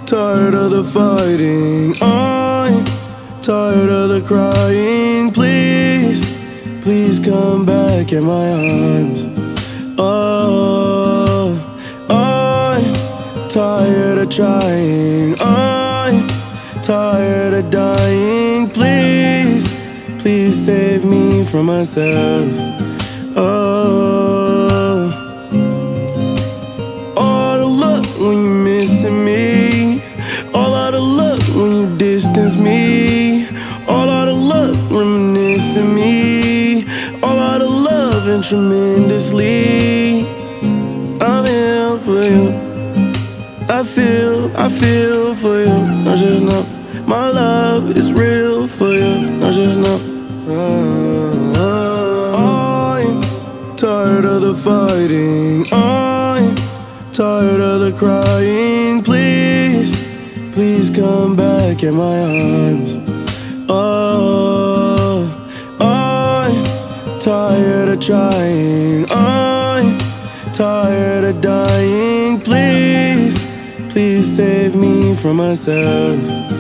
tired of the fighting. I'm tired of the crying. Please, please come back in my arms. Oh, I'm tired of trying. I'm tired of dying. Please, please save me from myself. Oh, all the luck when you're missing me. All out of luck when you distance me. All out of luck reminiscing me. All out of love and tremendously. I'm here for you. I feel for you. I just know my love is real for you. I just know. I'm tired of the fighting. I'm tired of the crying. Please, please come back in my arms. Oh, I'm tired of trying. I'm tired of dying. Please, please save me from myself.